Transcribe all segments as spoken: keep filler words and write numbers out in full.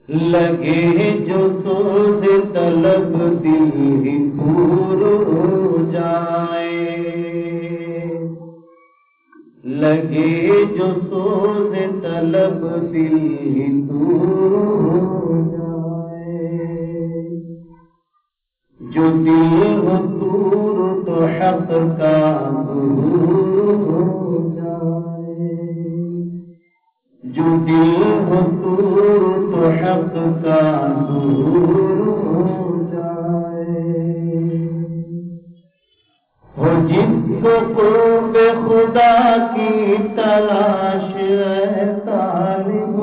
لگے جو سوز طلب دل ہی دور ہو جائے، لگے جو سوز طلب دل ہی دور ہو جائے، جو دل ہو دور تو حق کا ظہور ہو جائے، جو دل ہو دور تو حق کا ظہور ہو جائے، ہو جس کو قرب خدا کی تلاش ہے طالب،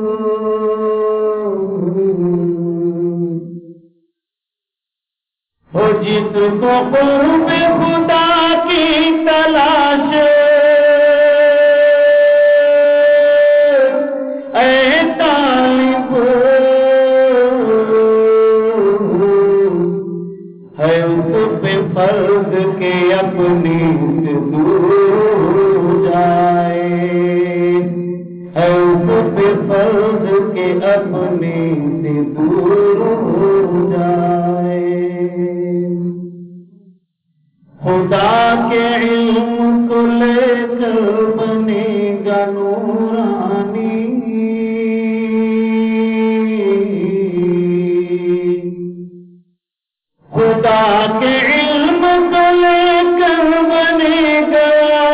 ہو جس کو قرب خدا کی تلاش اے طالب ہے، اس پہ فرض کے اپنی سے دور ہو جائے، ہے اس پہ فرض کے اپنی سے دور ہو جائے، خدا کے علم کو لے کر بنے گا نورانی، خدا کے علم کو لے کر بنے گا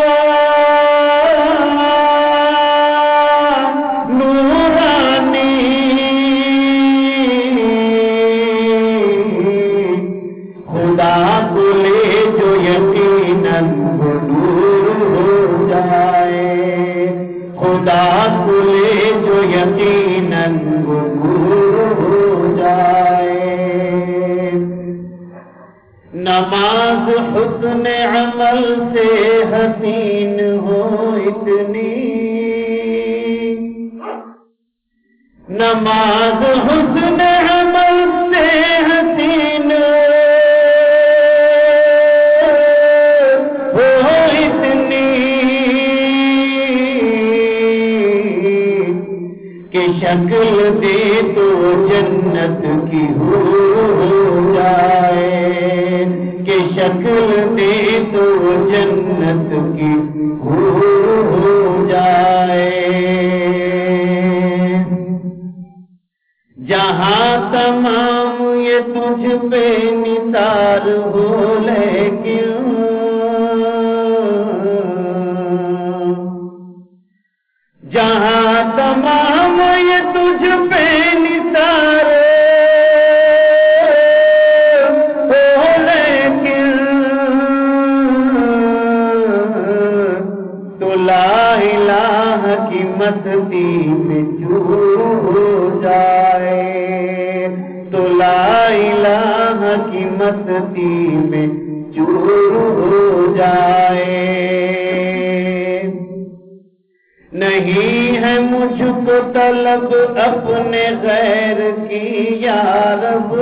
نورانی، خدا کو لے جو یقیناً وہ نور ہو جائے، خدا کو لے جو یقیناً وہ نور ہو جائے، نماز حسن عمل سے حسین ہو اتنی، نماز حسن عمل سے حسین ہو اتنی کہ شکل دے تو جنت کی حور ہو جائے، کہ شکل دے تو جنت کی حور ہو جائے، جہاں تمام یہ تجھ پہ نثار ہو لیکن جہاں تمام یہ تجھ پہ نثار ہو لیکن تو لا الہ کی مستی میں چور ہو جائے، تو لا الہ کی مستی میں چور ہو جائے، نہیں ہے مجھ کو طلب اپنے غیر کی یا رب،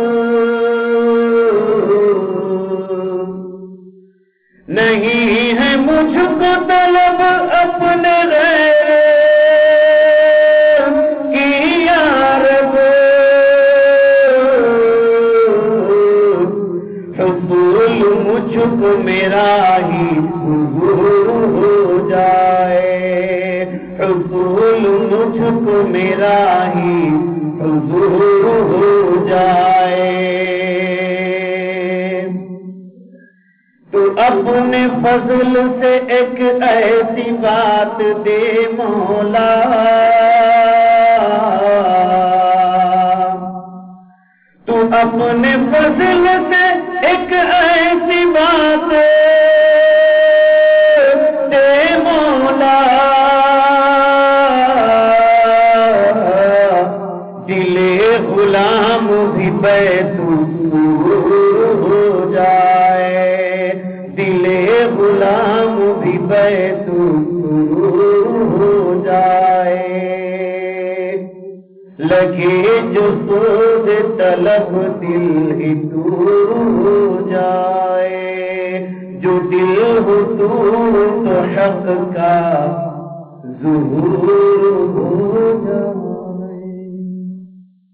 نہیں ہے مجھ کو طلب اپنے غیر کی یا رب، حصول مجھ کو میرا ہی حضور ہو جائے، حصول مجھ کو میرا ہی حضور ہو جائے، تو اپنے فضل سے ایک ایسی بات دے مولا، تو اپنے فضل سے ایک ایسی بات دے مولا، دل غلام بھی بیت السرور ہو جائے، دل غلام بھی بیت السرور ہو جائے، لگے جو سوز طلب دل ہی دور ہو جائے، جو دل ہو دور تو حق کا ظہور ہو جائے۔